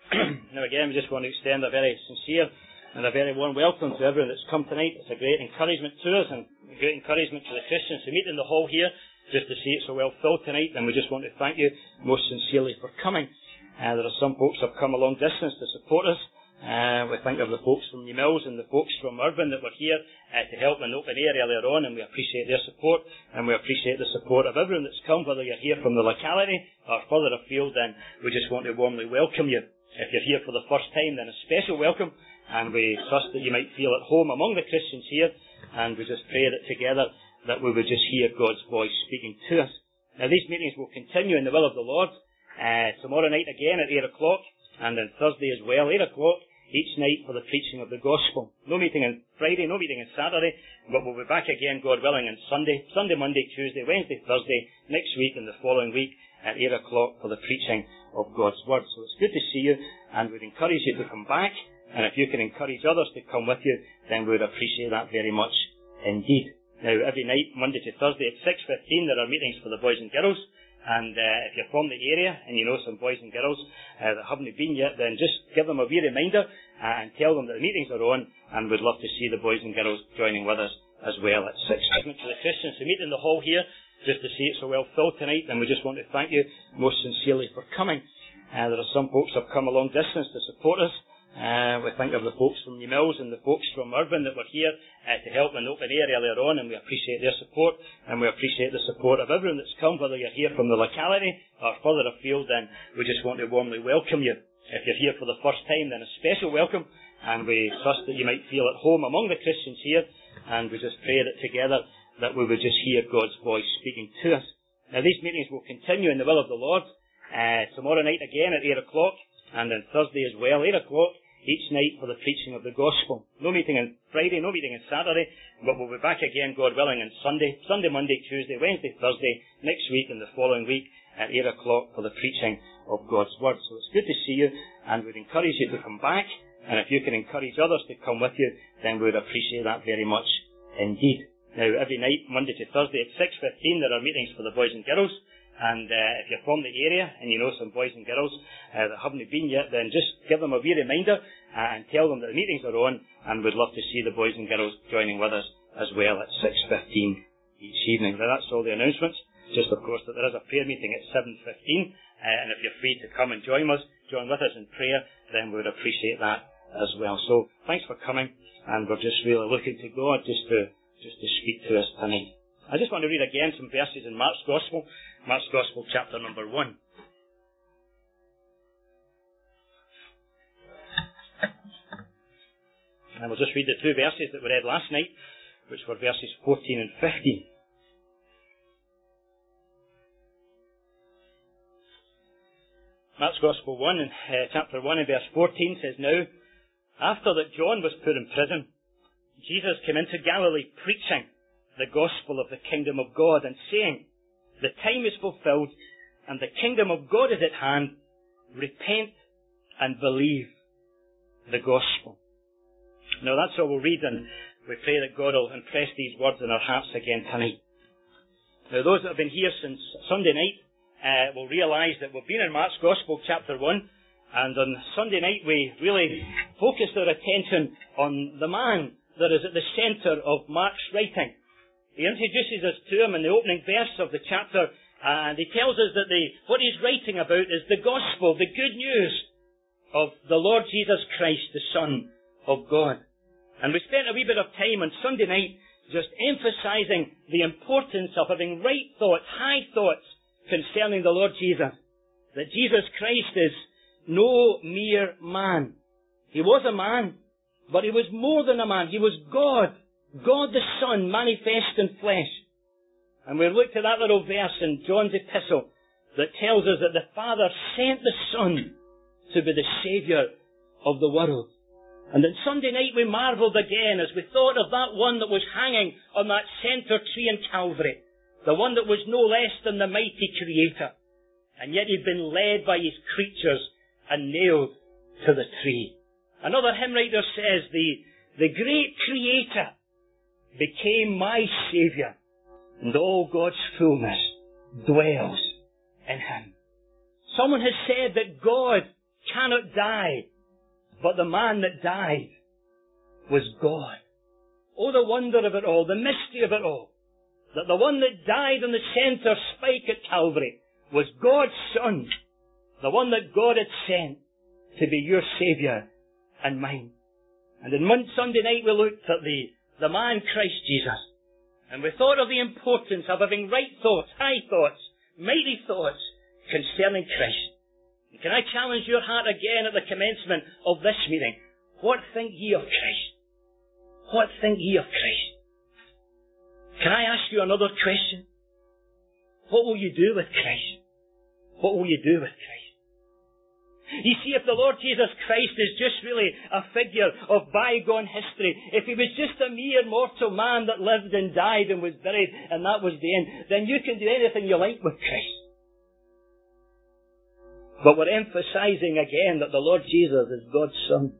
Now again, we just want to extend a very sincere and a very warm welcome to everyone that's come tonight. It's a great encouragement to us and a great encouragement to the Christians who meet in the hall here just to see it so well filled tonight, and we just want to thank you most sincerely for coming. There are some folks who have come a long distance to support us. We think of the folks from New Mills and the folks from Urban that were here to help in the open air earlier on, and we appreciate their support, and we appreciate the support of everyone that's come, whether you're here from the locality or further afield. Then we just want to warmly welcome you. If you're here for the first time, then a special welcome, and we trust that you might feel at home among the Christians here, and we just pray that together that we would just hear God's voice speaking to us. Now these meetings will continue in the will of the Lord tomorrow night again at 8 o'clock, and then Thursday as well, 8 o'clock each night for the preaching of the gospel. No meeting on Friday, no meeting on Saturday, but we'll be back again, God willing, on Sunday, Monday, Tuesday, Wednesday, Thursday, next week and the following week at 8 o'clock for the preaching of God's Word. So it's good to see you, and we'd encourage you to come back, and if you can encourage others to come with you, then we would appreciate that very much indeed. Now, every night, Monday to Thursday at 6:15, there are meetings for the boys and girls. And if you're from the area and you know some boys and girls that haven't been yet, then just give them a wee reminder and tell them that the meetings are on, and we'd love to see the boys and girls joining with us as well at 6. To the Christians who meet in the hall here just to see it so well filled tonight, and we just want to thank you most sincerely for coming. There are some folks who have come a long distance to support us. We think of the folks from New Mills and the folks from Urban that were here to help in the open air earlier on, and we appreciate their support, and we appreciate the support of everyone that's come, whether you're here from the locality or further afield. Then we just want to warmly welcome you. If you're here for the first time, then a special welcome, and we trust that you might feel at home among the Christians here, and we just pray that together that we would just hear God's voice speaking to us. Now these meetings will continue in the will of the Lord tomorrow night again at 8 o'clock, and then Thursday as well, 8 o'clock each night for the preaching of the gospel. No meeting on Friday, no meeting on Saturday, but we'll be back again, God willing, on Sunday, Monday, Tuesday, Wednesday, Thursday, next week and the following week at 8 o'clock for the preaching of God's Word. So it's good to see you, and we'd encourage you to come back, and if you can encourage others to come with you, then we would appreciate that very much indeed. Now, every night, Monday to Thursday at 6:15, there are meetings for the boys and girls. And if you're from the area and you know some boys and girls that haven't been yet, then just give them a wee reminder and tell them that the meetings are on, and we'd love to see the boys and girls joining with us as well at 6:15 each evening. Now that's all the announcements. Just of course that there is a prayer meeting at 7:15, and if you're free to come and join with us in prayer, then we would appreciate that as well. So thanks for coming, and we're just really looking to God just to speak to us tonight. I just want to read again some verses in Mark's Gospel chapter number 1. And we'll just read the two verses that we read last night, which were verses 14 and 15. Mark's Gospel 1, chapter 1 and verse 14 says, Now, after that John was put in prison, Jesus came into Galilee preaching the gospel of the kingdom of God and saying, The time is fulfilled and the kingdom of God is at hand. Repent and believe the gospel. Now that's all we'll read, and we pray that God will impress these words in our hearts again tonight. Now those that have been here since Sunday night will realise that we've been in Mark's Gospel chapter 1, and on Sunday night we really focused our attention on the man that is at the centre of Mark's writing. He introduces us to him in the opening verse of the chapter, and he tells us that what he's writing about is the gospel, the good news of the Lord Jesus Christ, the Son of God. And we spent a wee bit of time on Sunday night just emphasising the importance of having right thoughts, high thoughts concerning the Lord Jesus. That Jesus Christ is no mere man. He was a man, but he was more than a man. He was God. God the Son manifest in flesh. And we looked at that little verse in John's epistle that tells us that the Father sent the Son to be the Saviour of the world. And on Sunday night we marvelled again as we thought of that one that was hanging on that centre tree in Calvary. The one that was no less than the mighty Creator. And yet he'd been led by his creatures and nailed to the tree. Another hymn writer says, the great Creator became my Saviour, and all God's fullness dwells in him. Someone has said that God cannot die. But the man that died was God. Oh, the wonder of it all, the mystery of it all. That the one that died on the centre spike at Calvary was God's Son. The one that God had sent to be your Saviour and mine. And in one Sunday night we looked at the man Christ Jesus. And we thought of the importance of having right thoughts, high thoughts, mighty thoughts concerning Christ. And can I challenge your heart again at the commencement of this meeting? What think ye of Christ? What think ye of Christ? Can I ask you another question? What will you do with Christ? What will you do with Christ? You see, if the Lord Jesus Christ is just really a figure of bygone history, if he was just a mere mortal man that lived and died and was buried and that was the end, then you can do anything you like with Christ. But we're emphasizing again that the Lord Jesus is God's Son.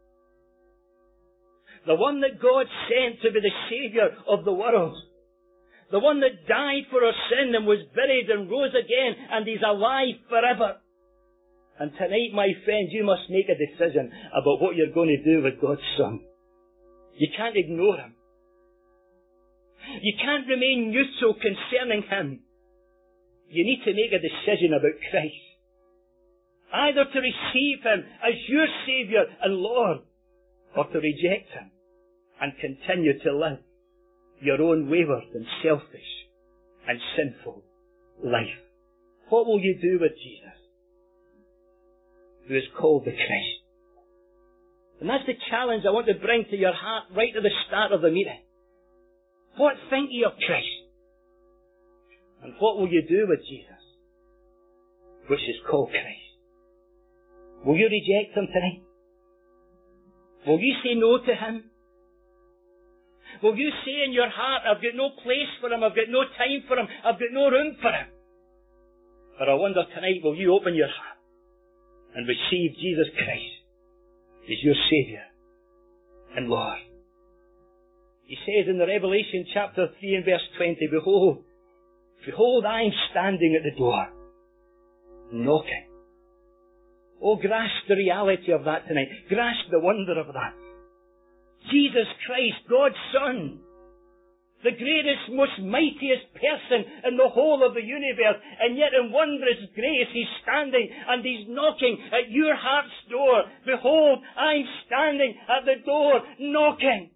The one that God sent to be the Saviour of the world. The one that died for our sin and was buried and rose again and is alive forever. And tonight, my friends, you must make a decision about what you're going to do with God's Son. You can't ignore him. You can't remain neutral concerning him. You need to make a decision about Christ. Either to receive him as your Saviour and Lord, or to reject him and continue to live your own wayward and selfish and sinful life. What will you do with Jesus, who is called the Christ? And that's the challenge I want to bring to your heart right at the start of the meeting. What think ye of Christ? And what will you do with Jesus, which is called Christ? Will you reject him tonight? Will you say no to him? Will you say in your heart, I've got no place for him, I've got no time for him, I've got no room for him? Or I wonder tonight, will you open your heart and receive Jesus Christ as your Saviour and Lord? He says in the Revelation chapter 3 and verse 20, Behold, I am standing at the door, knocking. Oh, grasp the reality of that tonight. Grasp the wonder of that. Jesus Christ, God's Son, the greatest, most mightiest person in the whole of the universe, and yet in wondrous grace he's standing and he's knocking at your heart's door. Behold, I'm standing at the door, knocking.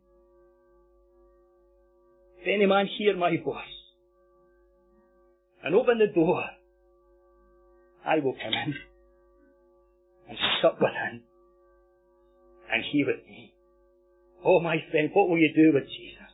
If any man hear my voice and open the door, I will come in and sup with him and he with me. Oh, my friend, what will you do with Jesus?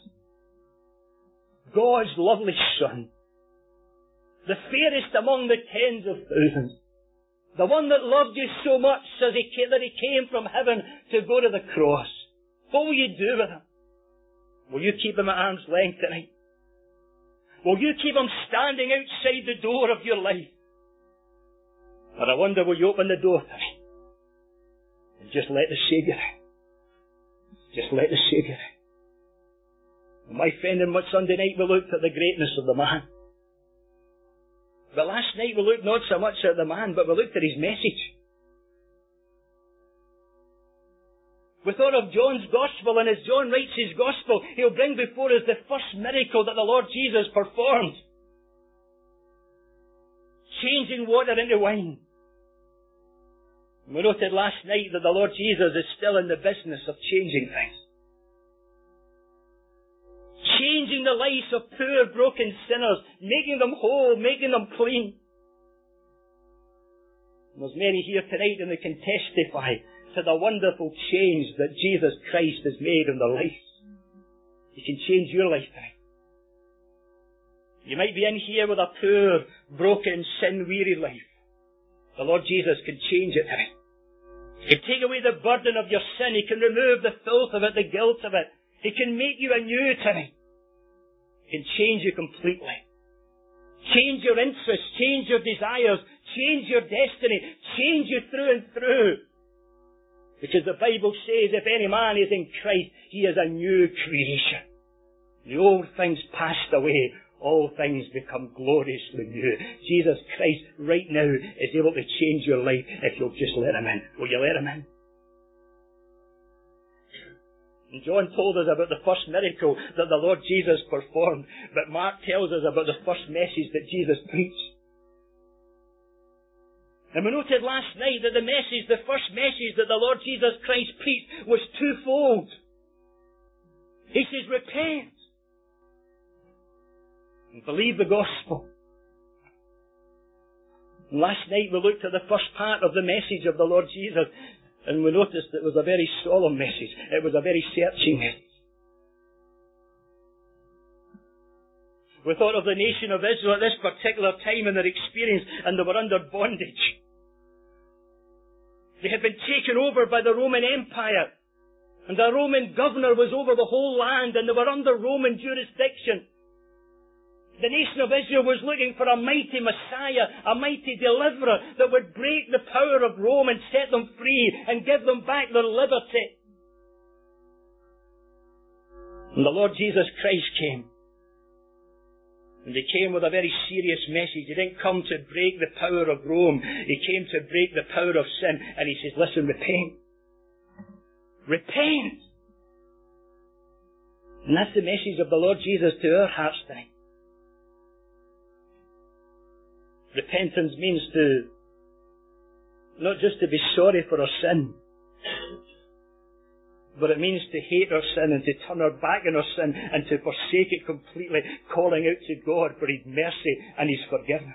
God's lovely Son, the fairest among the tens of thousands, the one that loved you so much that he came from heaven to go to the cross. What will you do with him? Will you keep him at arm's length tonight? Will you keep him standing outside the door of your life? Or I wonder, will you open the door tonight and just let the Saviour in? Just let the Saviour in. My friend, on Sunday night we looked at the greatness of the man. But last night we looked not so much at the man, but we looked at his message. We thought of John's Gospel, and as John writes his Gospel, he'll bring before us the first miracle that the Lord Jesus performed. Changing water into wine. We noted last night that the Lord Jesus is still in the business of changing things. Changing the lives of poor, broken sinners, making them whole, making them clean. And there's many here tonight and they can testify to the wonderful change that Jesus Christ has made in their lives. He can change your life tonight. You might be in here with a poor, broken, sin-weary life. The Lord Jesus can change it tonight. He can take away the burden of your sin. He can remove the filth of it, the guilt of it. He can make you anew tonight. He can change you completely. Change your interests, change your desires, change your destiny, change you through and through. Because the Bible says, if any man is in Christ, he is a new creation. The old things passed away. all things become gloriously new. Jesus Christ right now is able to change your life if you'll just let Him in. Will you let Him in? And John told us about the first miracle that the Lord Jesus performed, but Mark tells us about the first message that Jesus preached. And we noted last night that the first message that the Lord Jesus Christ preached was twofold. He says, repent and believe the gospel. And last night we looked at the first part of the message of the Lord Jesus, and we noticed it was a very solemn message. It was a very searching message. We thought of the nation of Israel at this particular time in their experience, and they were under bondage. They had been taken over by the Roman Empire, and the Roman governor was over the whole land, and they were under Roman jurisdiction. The nation of Israel was looking for a mighty Messiah, a mighty deliverer that would break the power of Rome and set them free and give them back their liberty. And the Lord Jesus Christ came. And He came with a very serious message. He didn't come to break the power of Rome. He came to break the power of sin. And He says, listen, repent. Repent. And that's the message of the Lord Jesus to our hearts tonight. Repentance means not just to be sorry for our sin, but it means to hate our sin and to turn our back on our sin and to forsake it completely, calling out to God for His mercy and His forgiveness.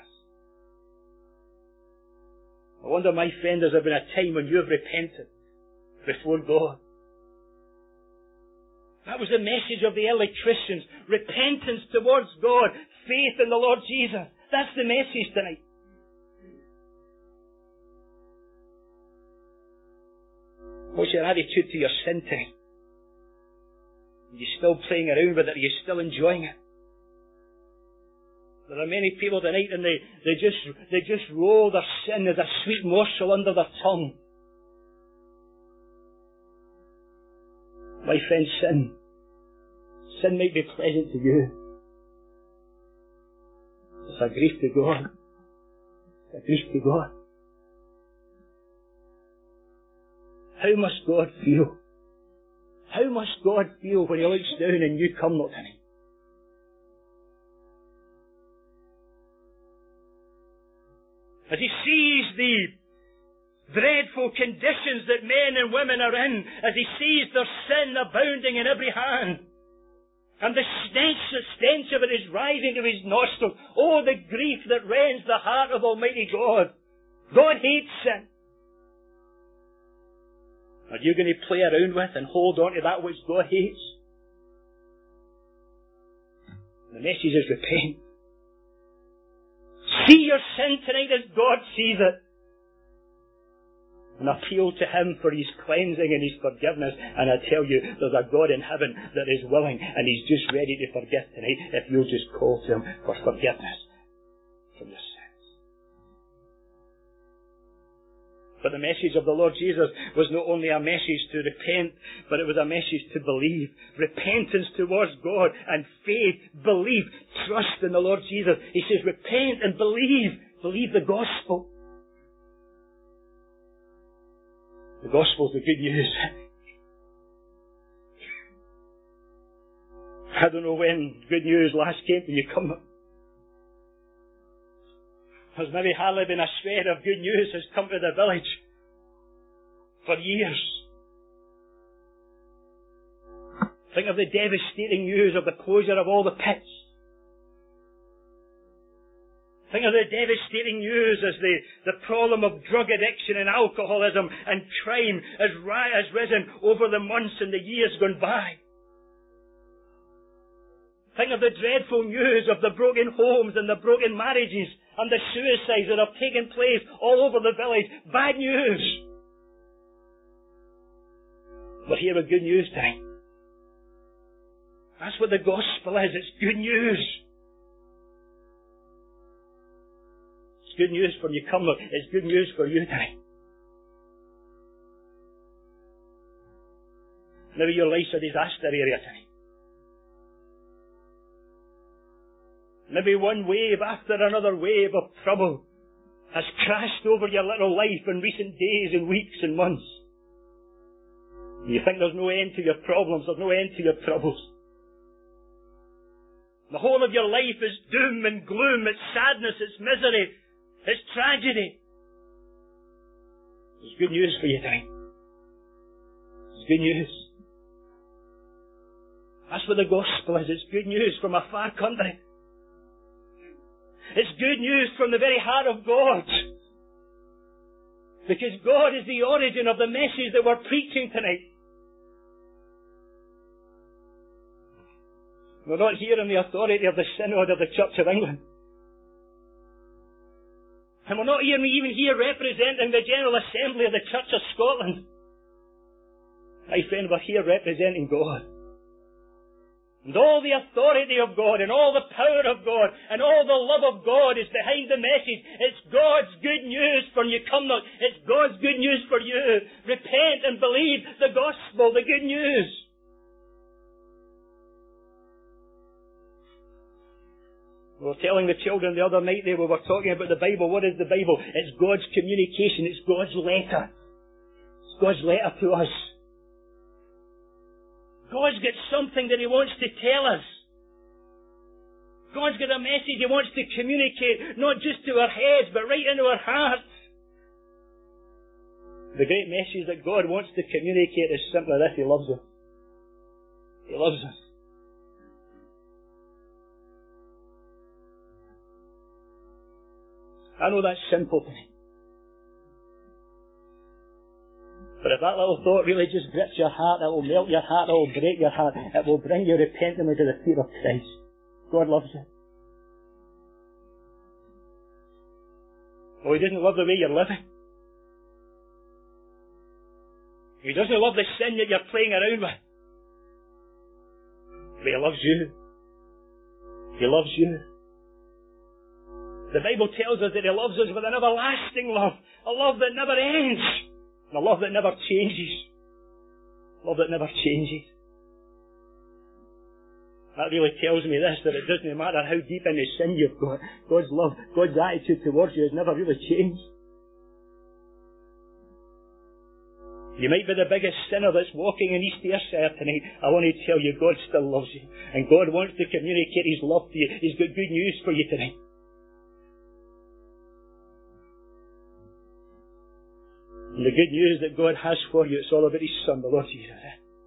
I wonder, my friend, has there been a time when you have repented before God? That was the message of the early Christians. Repentance towards God. Faith in the Lord Jesus. That's the message tonight. What's your attitude to your sin tonight? Are you still playing around with it? Are you still enjoying it? There are many people tonight and they just roll their sin as a sweet morsel under their tongue. My friend, sin might be pleasant to you. It's a grief to God. It's a grief to God. How must God feel? How must God feel when He looks down and you come not to Him? As He sees the dreadful conditions that men and women are in, as He sees their sin abounding in every hand, and the stench of it is rising to His nostrils. Oh, the grief that rends the heart of Almighty God. God hates sin. Are you going to play around with and hold on to that which God hates? The message is repent. See your sin tonight as God sees it. And appeal to Him for His cleansing and His forgiveness. And I tell you, there's a God in heaven that is willing and He's just ready to forgive tonight if you'll just call to Him for forgiveness from your sins. But the message of the Lord Jesus was not only a message to repent, but it was a message to believe. Repentance towards God and faith, belief, trust in the Lord Jesus. He says, repent and believe. Believe the gospel. The gospel's the good news. I don't know when good news last came to you. There's maybe hardly been a shred of good news has come to the village for years. Think of the devastating news of the closure of all the pits. Think of the devastating news as the problem of drug addiction and alcoholism and crime has risen over the months and the years gone by. Think of the dreadful news of the broken homes and the broken marriages and the suicides that have taken place all over the village. Bad news. But here with good news tonight. That's what the gospel is. It's good news. It's good news for newcomers. It's good news for you tonight. Maybe your life's a disaster area tonight. Maybe one wave after another wave of trouble has crashed over your little life in recent days and weeks and months. You think there's no end to your problems, there's no end to your troubles. The whole of your life is doom and gloom, it's sadness, it's misery, it's tragedy. There's good news for you tonight. It's good news. That's what the gospel is. It's good news from a far country. It's good news from the very heart of God. Because God is the origin of the message that we're preaching tonight. We're not here in the authority of the Synod of the Church of England. And we're not even here representing the General Assembly of the Church of Scotland. My friend, we're here representing God. And all the authority of God and all the power of God and all the love of God is behind the message. It's God's good news for you come not. It's God's good news for you. Repent and believe the gospel, the good news. We were telling the children the other night there, we were talking about the Bible. What is the Bible? It's God's communication. It's God's letter. It's God's letter to us. God's got something that He wants to tell us. God's got a message He wants to communicate, not just to our heads, but right into our hearts. The great message that God wants to communicate is simply this: He loves us. He loves us. I know that's simple to me. But if that little thought really just grips your heart, it will melt your heart, it will break your heart, it will bring you repentantly to the feet of Christ. God loves you. Oh, He doesn't love the way you're living. He doesn't love the sin that you're playing around with. But He loves you. He loves you. The Bible tells us that He loves us with an everlasting love, a love that never ends, and a love that never changes. Love that never changes. That really tells me this, that it doesn't matter how deep into sin you've got, God's love, God's attitude towards you has never really changed. You might be the biggest sinner that's walking in East Ayrshire tonight. I want to tell you, God still loves you. And God wants to communicate His love to you. He's got good news for you tonight. And the good news that God has for you, it's all about His Son, the Lord Jesus.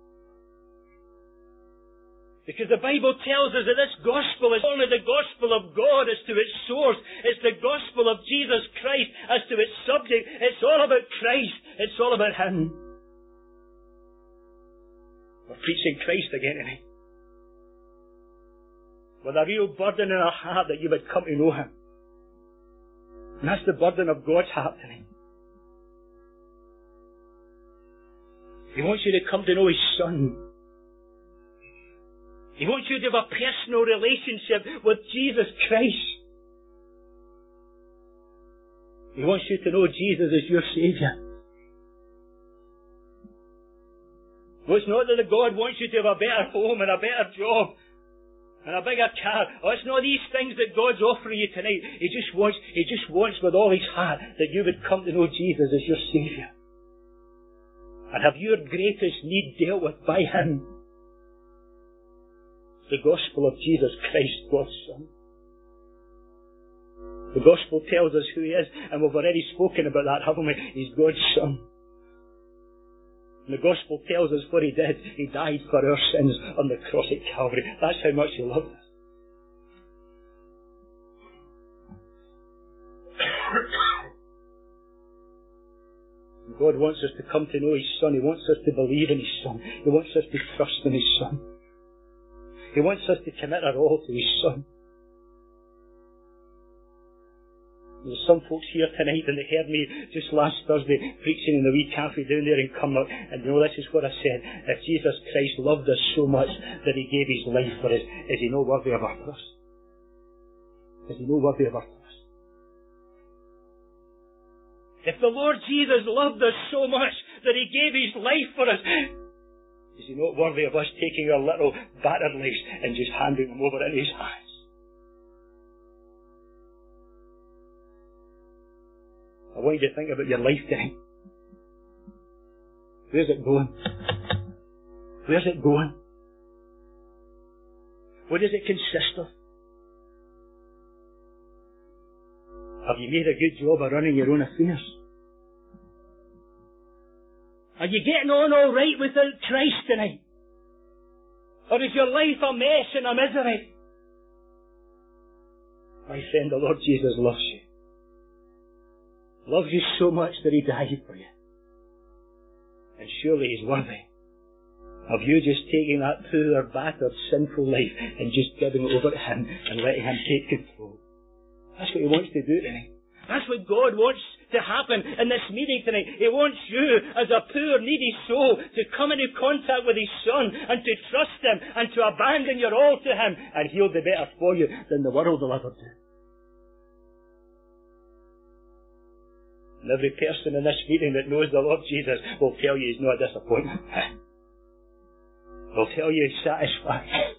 Because the Bible tells us that this gospel is only the gospel of God as to its source. It's the gospel of Jesus Christ as to its subject. It's all about Christ. It's all about Him. We're preaching Christ again tonight. With a real burden in our heart that you would come to know Him. And that's the burden of God's heart tonight. He wants you to come to know His Son. He wants you to have a personal relationship with Jesus Christ. He wants you to know Jesus as your Saviour. Well, it's not that God wants you to have a better home and a better job and a bigger car. Oh, it's not these things that God's offering you tonight. He just wants with all His heart that you would come to know Jesus as your Saviour. And have your greatest need dealt with by Him. The gospel of Jesus Christ, God's Son. The gospel tells us who He is, and we've already spoken about that, haven't we? He's God's Son. And the gospel tells us what He did. He died for our sins on the cross at Calvary. That's how much He loved us. God wants us to come to know His Son. He wants us to believe in His Son. He wants us to trust in His Son. He wants us to commit our all to His Son. There's some folks here tonight, and they heard me just last Thursday preaching in the wee cafe down there in Cumnock, and you know, this is what I said. If Jesus Christ loved us so much that He gave His life for us, is He not worthy of our trust? Is He not worthy of our trust? If the Lord Jesus loved us so much that He gave His life for us, is He not worthy of us taking our little battered lives and just handing them over in His hands? I want you to think about your life tonight. Where's it going? Where's it going? What does it consist of? Have you made a good job of running your own affairs? Are you getting on all right without Christ tonight? Or is your life a mess and a misery? My friend, the Lord Jesus loves you. Loves you so much that He died for you. And surely He's worthy of you just taking that poor, battered, sinful life and just giving it over to Him and letting Him take control. That's what He wants to do tonight. That's what God wants to happen in this meeting tonight. He wants you, as a poor, needy soul, to come into contact with His Son and to trust Him and to abandon your all to Him, and He'll be better for you than the world will ever do. And every person in this meeting that knows the Lord Jesus will tell you He's not a disappointment. Will tell you He's satisfied.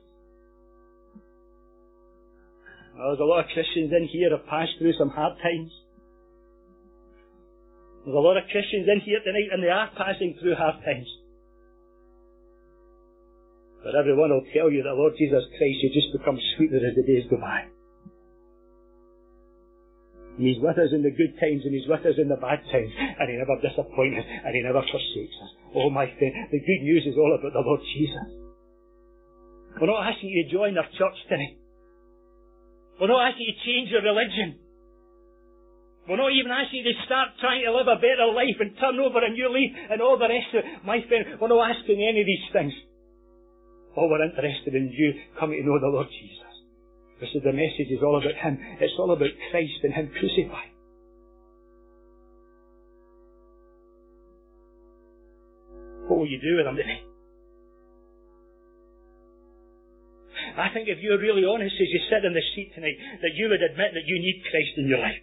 Well, there's a lot of Christians in here who have passed through some hard times. There's a lot of Christians in here tonight, and they are passing through hard times. But everyone will tell you that Lord Jesus Christ, He just becomes sweeter as the days go by. And He's with us in the good times, and He's with us in the bad times, and He never disappoints us, and He never forsakes us. Oh my friend, the good news is all about the Lord Jesus. We're not asking you to join our church tonight. We're not asking you to change your religion. We're not even asking you to start trying to live a better life and turn over a new leaf and all the rest of it. My friend, we're not asking any of these things. All we're interested in you coming to know the Lord Jesus. This is the message is all about Him. It's all about Christ and Him crucified. What will you do with Him today? I think if you're really honest as you sit in the seat tonight, that you would admit that you need Christ in your life.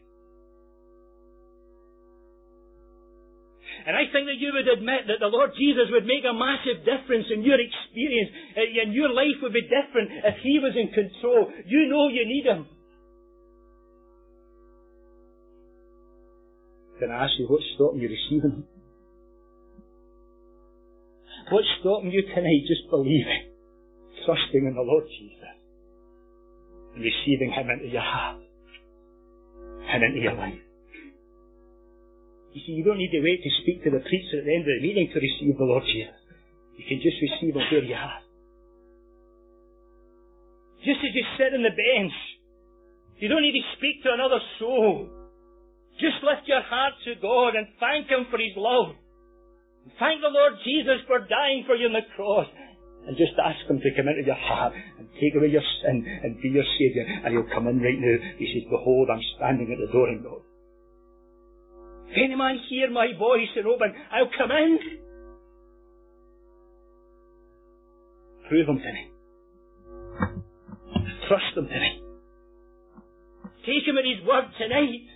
And I think that you would admit that the Lord Jesus would make a massive difference in your experience, and your life would be different if He was in control. You know you need Him. Can I ask you, what's stopping you receiving Him? What's stopping you tonight just believing, trusting in the Lord Jesus, and receiving Him into your heart and into your life? You see, you don't need to wait to speak to the preacher at the end of the meeting to receive the Lord Jesus. You can just receive Him where you are. Just as you sit on the bench, you don't need to speak to another soul. Just lift your heart to God and thank Him for His love. Thank the Lord Jesus for dying for you on the cross. And just ask Him to come into your heart and take away your sin and be your Saviour. And He'll come in right now. He says, behold, I'm standing at the door and knock. If any man hear my voice and open, I'll come in. Prove Him tonight. Trust Him tonight. Take Him at His word tonight.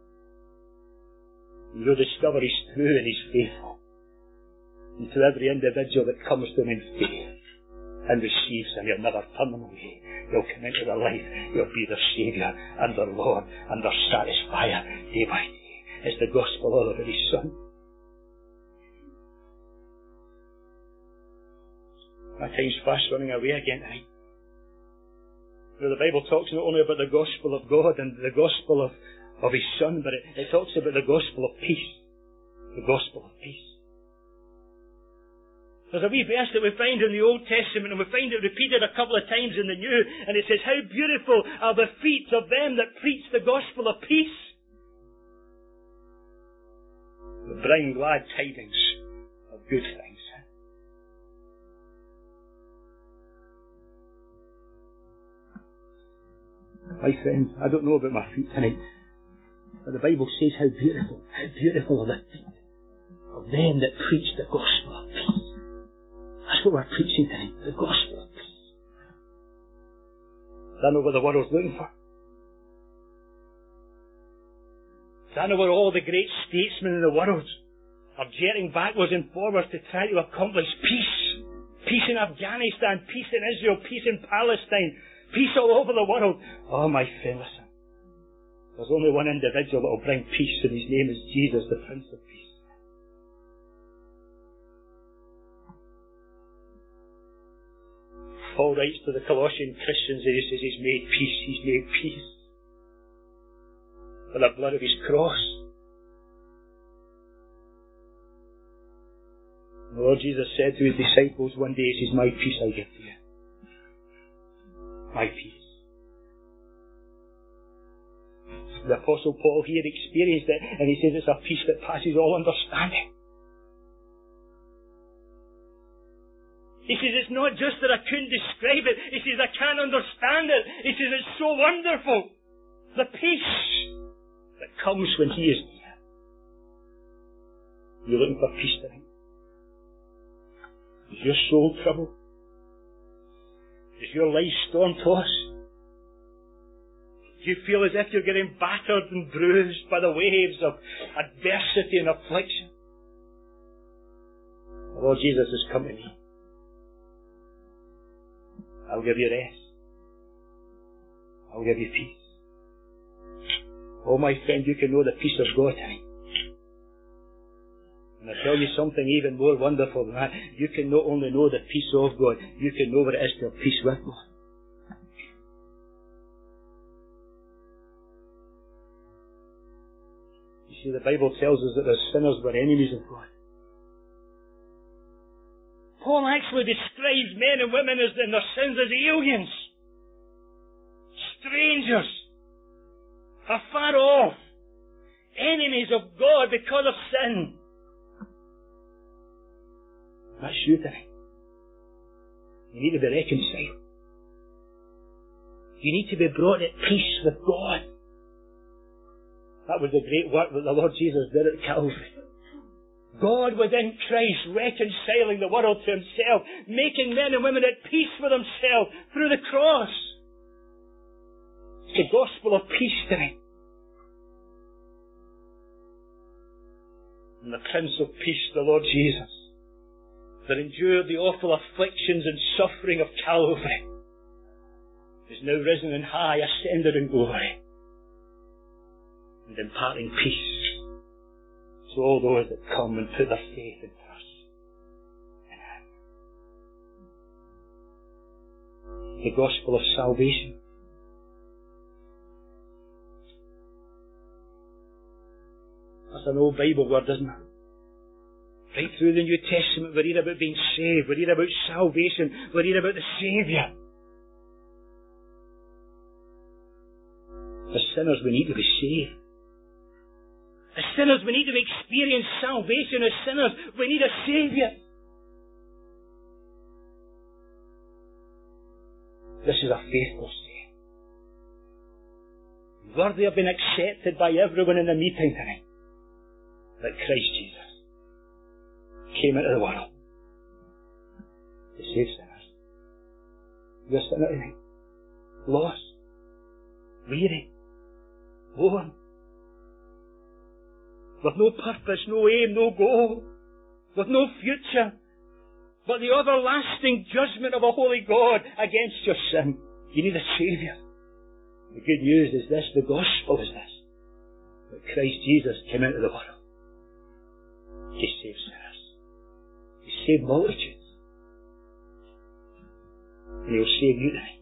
You'll discover He's true and He's faithful. And to every individual that comes to Him in faith and receives Him, He'll never turn them away. He'll come into their life. He'll be their Saviour and their Lord and their satisfier day by day. It's the gospel all about His Son. My time's fast running away again tonight. You know, the Bible talks not only about the gospel of God and the gospel of His Son, but it talks about the gospel of peace. The gospel of peace. There's a wee verse that we find in the Old Testament, and we find it repeated a couple of times in the New, and it says, how beautiful are the feet of them that preach the gospel of peace. That bring glad tidings of good things. My friend, I don't know about my feet tonight, but the Bible says how beautiful are the feet of them that preach the gospel of peace. That's what we're preaching tonight, the gospel of peace. I know what the world's looking for. I know what all the great statesmen in the world are jetting backwards and forwards to try to accomplish peace. Peace in Afghanistan, peace in Israel, peace in Palestine, peace all over the world. Oh, my friend, listen. There's only one individual that will bring peace, and his name is Jesus, the Prince of Peace. Paul writes to the Colossian Christians, and he says he's made peace. He's made peace by the blood of his cross. The Lord Jesus said to his disciples one day, he says, my peace I give to you. My peace. The Apostle Paul here experienced it, and he says it's a peace that passes all understanding. He says it's not just that I couldn't describe it. He says I can't understand it. He says it's so wonderful. The peace that comes when he is near. You're looking for peace tonight? Is your soul troubled? Is your life storm-tossed? Do you feel as if you're getting battered and bruised by the waves of adversity and affliction? The Lord Jesus has come to me. I'll give you rest. I'll give you peace. Oh, my friend, you can know the peace of God tonight. And I tell you something even more wonderful than that. You can not only know the peace of God, you can know what it is to have peace with God. You see, the Bible tells us that the sinners were enemies of God. Paul actually describes men and women in their sins as aliens, strangers, afar off, enemies of God because of sin. That's you tonight. You need to be reconciled. You need to be brought at peace with God. That was the great work that the Lord Jesus did at Calvary. God within Christ reconciling the world to himself, making men and women at peace with himself through the cross. It's the gospel of peace tonight. And the Prince of Peace, the Lord Jesus, that endured the awful afflictions and suffering of Calvary, is now risen in high, ascended in glory, and imparting peace to all those that come and put their faith and trust in him. The gospel of salvation. That's an old Bible word, isn't it? Right through the New Testament we read about being saved, we read about salvation, we read about the Saviour. As sinners we need to be saved. As sinners we need to experience salvation. As sinners we need a Saviour. This is a faithful saying, worthy of being accepted by everyone in the meeting tonight, that Christ Jesus came into the world to save sinners. You're sitting there tonight, lost, weary, worn, with no purpose, no aim, no goal, with no future, but the everlasting judgment of a holy God against your sin. You need a Saviour. The good news is this, the gospel is this, that Christ Jesus came into the world to save sinners. He saved multitudes. And he'll save you tonight.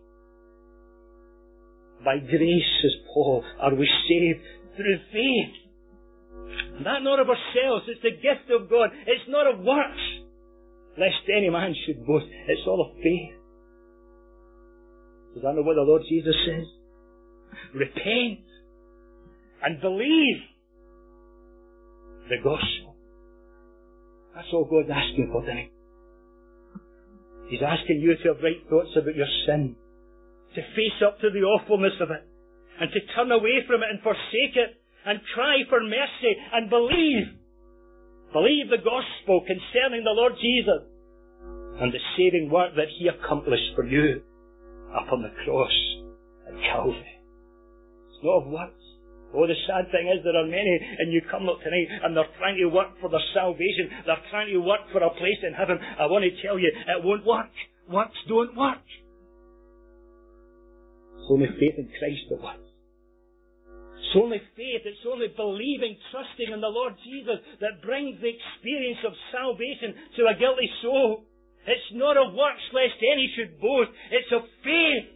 By grace, says Paul, are we saved through faith. That not of ourselves, it's the gift of God. It's not of works, lest any man should boast. It's all of faith. Does that know what the Lord Jesus says? Repent and believe the gospel. That's all God's asking for tonight. He's asking you to have right thoughts about your sin, to face up to the awfulness of it, and to turn away from it and forsake it, and cry for mercy, and believe. Believe the gospel concerning the Lord Jesus, and the saving work that he accomplished for you upon the cross at Calvary. It's not of works. Oh, the sad thing is there are many in New Cumnock tonight, and they're trying to work for their salvation. They're trying to work for a place in heaven. I want to tell you, it won't work. Works don't work. It's only faith in Christ that works. It's only faith, it's only believing, trusting in the Lord Jesus that brings the experience of salvation to a guilty soul. It's not of works lest any should boast. It's of faith.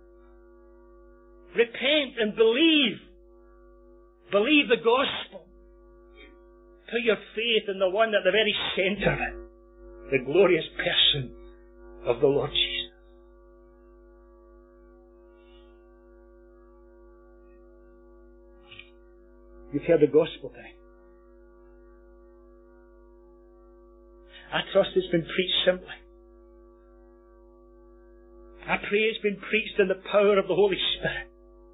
Repent and believe. Believe the gospel. Put your faith in the one at the very centre of it, the glorious person of the Lord Jesus. You've heard the gospel today. I trust it's been preached simply. I pray it's been preached in the power of the Holy Spirit.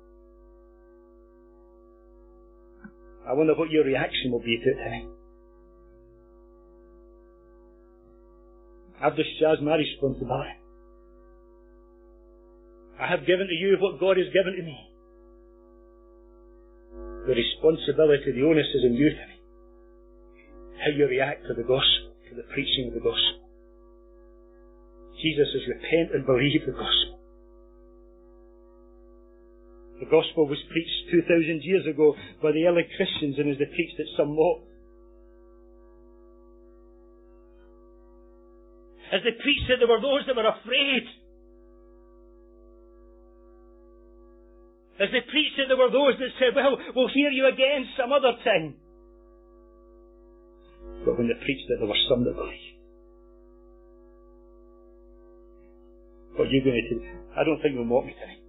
I wonder what your reaction will be to it today. I've discharged my responsibility. I have given to you what God has given to me. The responsibility, the onus is on you to me. How you react to the gospel, to the preaching of the gospel. Jesus says, repent and believe the gospel. The gospel was preached 2,000 years ago by the early Christians, and as they preached it, some mocked. As they preached it, there were those that were afraid. As they preached it, there were those that said, well, we'll hear you again some other time. But when they preached it, there were some that believed. What are you going to do? I don't think they'll mock me tonight.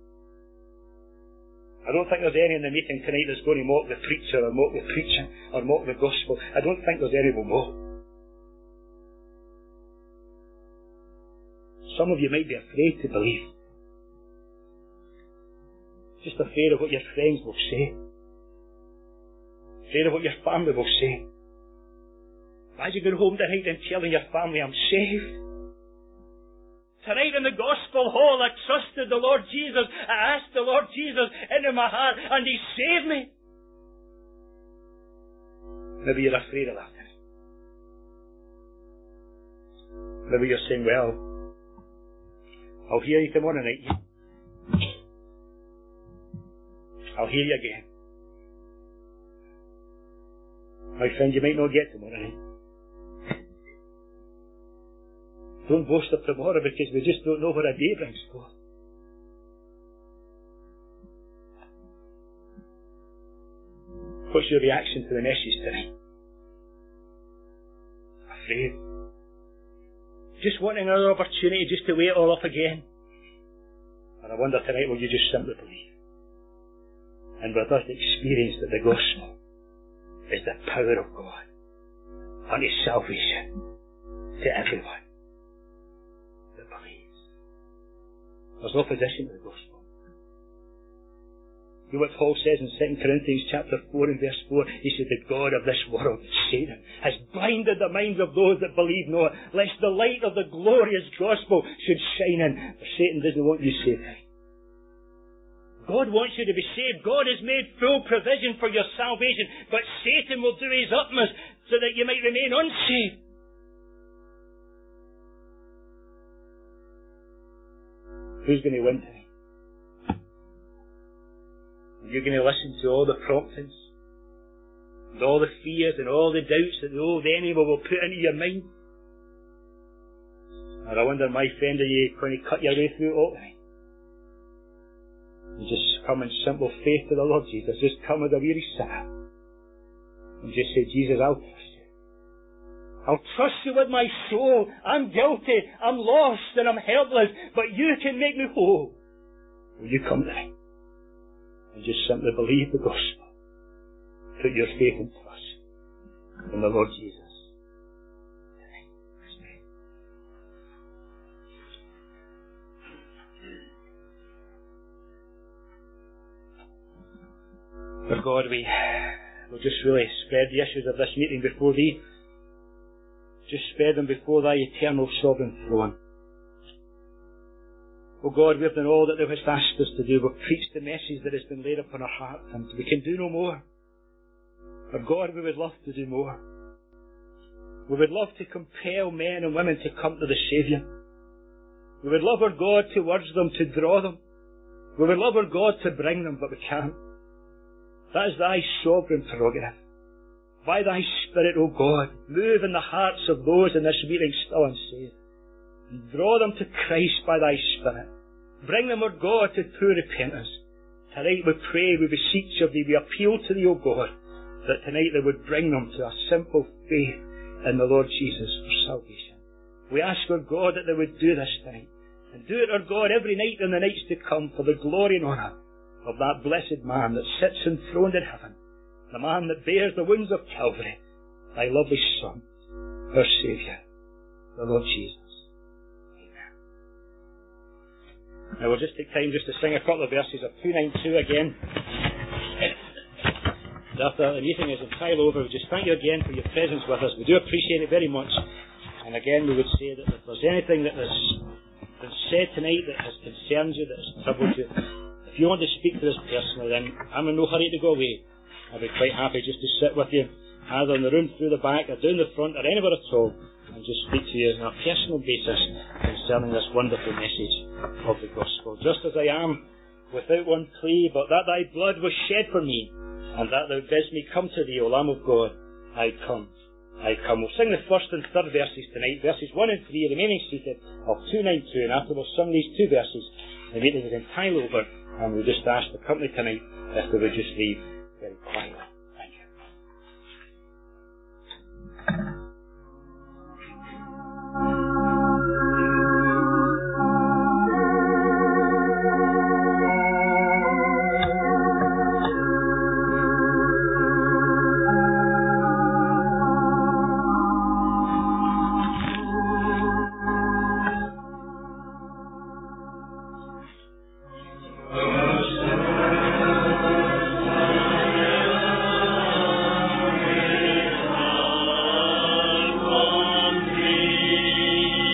I don't think there's any in the meeting tonight that's going to mock the preacher or mock the preaching or mock the gospel. I don't think there's any will mock. Some of you might be afraid to believe. Just afraid of what your friends will say. Afraid of what your family will say. Imagine going home tonight and telling your family, I'm saved. Tonight in the gospel hall, I trusted the Lord Jesus. I asked the Lord Jesus into my heart, and He saved me. Maybe you're afraid of that. Maybe you're saying, well, I'll hear you tomorrow night. I'll hear you again. My friend, you might not get tomorrow night. Don't boast of tomorrow, because we just don't know what a day brings forth. What's your reaction to the message tonight? Afraid? Just wanting another opportunity just to weigh it all up again? And I wonder tonight, will you just simply believe? And with us experience that the gospel is the power of God unto salvation to everyone. There's opposition to the gospel. You know what Paul says in 2 Corinthians chapter 4 and verse 4? He said, the God of this world, Satan, has blinded the minds of those that believe not, lest the light of the glorious gospel should shine in. But Satan doesn't want you saved. God wants you to be saved. God has made full provision for your salvation, but Satan will do his utmost so that you might remain unsaved. Who's going to win tonight? You're going to listen to all the promptings, and all the fears, and all the doubts that the enemy will put into your mind. And I wonder, my friend, are you going to cut your way through it all tonight? And just come in simple faith to the Lord Jesus. Just come with a weary sinner. And just say, Jesus, I'll trust you. I'll trust you with my soul. I'm guilty. I'm lost and I'm helpless. But you can make me whole. Will you come tonight? And just simply believe the gospel. Put your faith and trust in the Lord Jesus. But God, we'll just really spread the issues of this meeting before Thee. Just spread them before Thy eternal sovereign throne. Oh God, we've done all that Thou hast asked us to do. We've preached the message that has been laid upon our hearts, and we can do no more. But God, we would love to do more. We would love to compel men and women to come to the Saviour. We would love our God to urge them, to draw them. We would love our God to bring them, but we can't. That is thy sovereign prerogative. By thy Spirit, O God, move in the hearts of those in this meeting still unsaved. And draw them to Christ by thy Spirit. Bring them, O God, to true repentance. Tonight we pray, we beseech of thee, we appeal to thee, O God, that tonight they would bring them to a simple faith in the Lord Jesus for salvation. We ask, O God, that they would do this tonight. And do it, O God, every night and the nights to come for the glory and honour of that blessed man that sits enthroned in heaven, the man that bears the wounds of Calvary, thy lovely Son, our Saviour, the Lord Jesus. Amen. Now we'll just take time just to sing a couple of verses of 292 again. And after the meeting is entirely over, we just thank you again for your presence with us. We do appreciate it very much. And again, we would say that if there's anything that has been said tonight that has concerned you, that has troubled you, if you want to speak to us personally, then I'm in no hurry to go away. I'll be quite happy just to sit with you, either in the room through the back or down the front or anywhere at all, and just speak to you on a personal basis concerning this wonderful message of the gospel. Just as I am, without one plea, but that thy blood was shed for me, and that thou bidst me come to thee, O Lamb of God, I come. I come. We'll sing the first and third verses tonight, verses 1 and 3, remaining seated, of 292, and after we'll sing these two verses, the meeting is entirely over, and we'll just ask the company tonight if they would just leave very quietly.